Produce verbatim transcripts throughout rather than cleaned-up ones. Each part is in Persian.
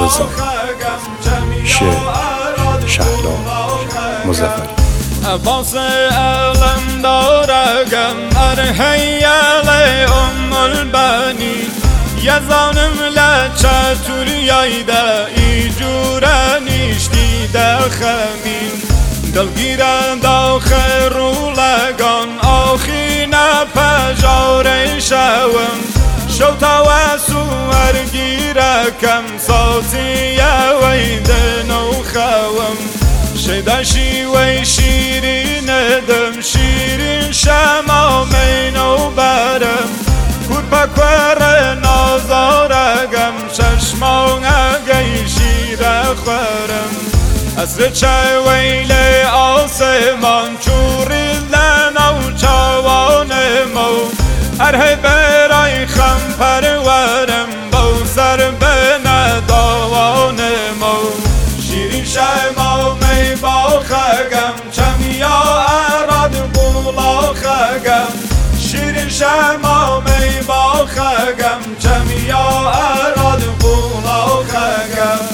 رضا. شعر شهلا مظفری. عباس علم دارگم ارهیل ام البنی یزانم لچتور یایده ایجور نیشتیده خمین دلگیرن داخل رولگان آخین پجاره شوم شو توسو ارگیرکم سازی ویده نو خوم شدشی وی شیرین دم شیرین شما مینو برم کور پکور نازارگم ششمان اگی شیر خورم از رچه ویل آسمان چوری لنو چوان مو اره برای خم پرورم بو سر بنا داوان مو شیرین شما می باخگم چمیا اراد بولاخگم شیرین شما می باخگم چمیا اراد بولاخگم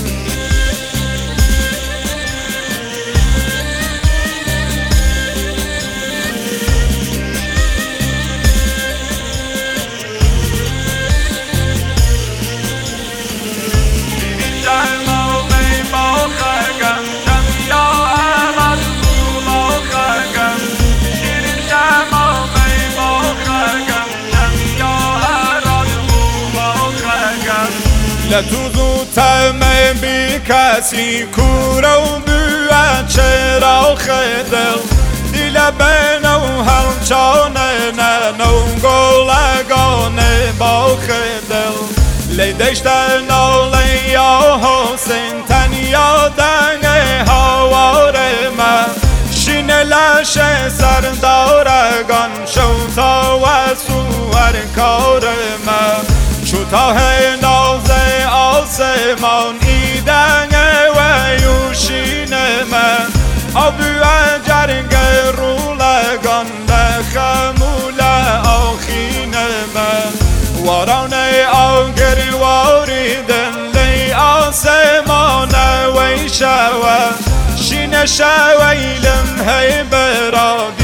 لتوزو تمام بی کسی کورو بوه چرا خدل دیل بنو همچانه ننو گلگانه با خدل لیدشتر نالی یا حسین تنیا دنگ هوار من شین لش سردارگان شو تا و سوار کار من چو تا ناز آسمان ایدن و یوشین من آبو جرگ رولگان بخمول آخین من واران آگر واریدن لی آسمان وی شوه شین شویلم هی برادی